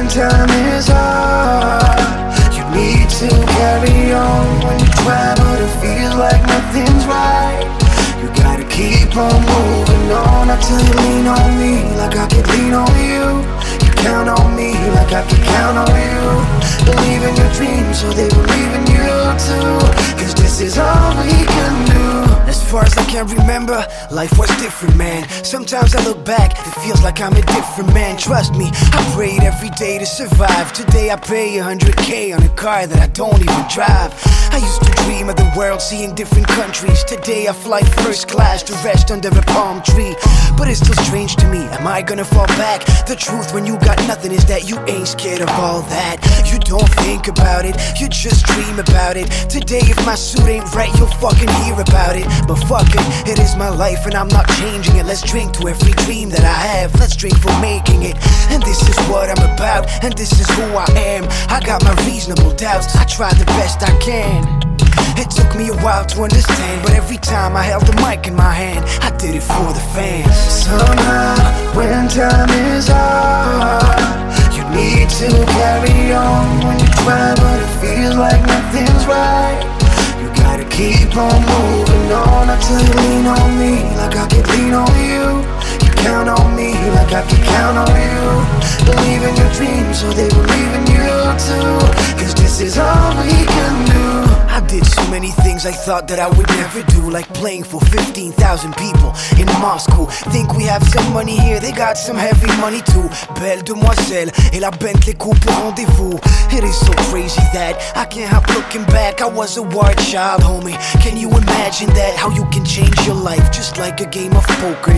when time is hard, you need to carry on. When you try but it feels like nothing's right, you gotta keep on moving on. I tell you, lean on me like I could lean on you. You count on me like I could count on you. Believe in your dreams so they believe in you too, cause this is all we can do. As far as I can remember, life was different, man. Sometimes I look back, it feels like I'm a different man. Trust me, I prayed every day to survive. Today I pay 100K on a car that I don't even drive. I used to dream of the world, seeing different countries. Today I fly first class to rest under a palm tree. But it's still strange to me, am I gonna fall back? The truth when you got nothing is that you ain't scared of all that. You don't think about it, you just dream about it. Today if my suit ain't right, you'll fucking hear about it. But fuck it is my life and I'm not changing it. Let's drink to every dream that I have, let's drink for making it. And this is what I'm about, and this is who I am. I got my reasonable doubts, I try the best I can. It took me a while to understand, but every time I held the mic in my hand, I did it for the fans. Somehow, when time is hard, you need to carry on. When you try but it feels like nothing's right, you gotta keep on moving on. I tell you, lean on me like I could lean on you. You count on me like I could count on you. Believe in your dreams so they believe in you too, cause this is all we can do. I did so many things I thought that I would never do, like playing for 15,000 people in Moscow. Think we have some money here, they got some heavy money too. Belle demoiselle et la Bentley coupe au rendezvous. It is so crazy that I can't help looking back. I was a wild child, homie. Can you imagine that? How you can change your life just like a game of poker.